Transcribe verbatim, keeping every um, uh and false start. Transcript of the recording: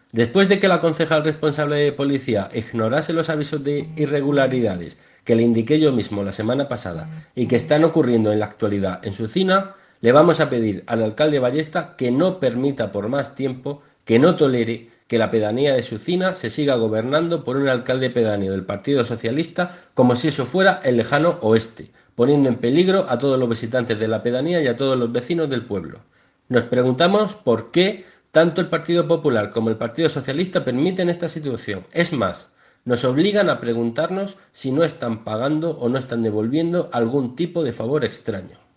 Después de que la concejal responsable de policía ignorase los avisos de irregularidades que le indiqué yo mismo la semana pasada y que están ocurriendo en la actualidad en su cina, le vamos a pedir al alcalde Ballesta que no permita por más tiempo, que no tolere que la pedanía de su cina se siga gobernando por un alcalde pedáneo del Partido Socialista como si eso fuera el lejano oeste, poniendo en peligro a todos los visitantes de la pedanía y a todos los vecinos del pueblo. Nos preguntamos por qué tanto el Partido Popular como el Partido Socialista permiten esta situación. Es más, nos obligan a preguntarnos si no están pagando o no están devolviendo algún tipo de favor extraño.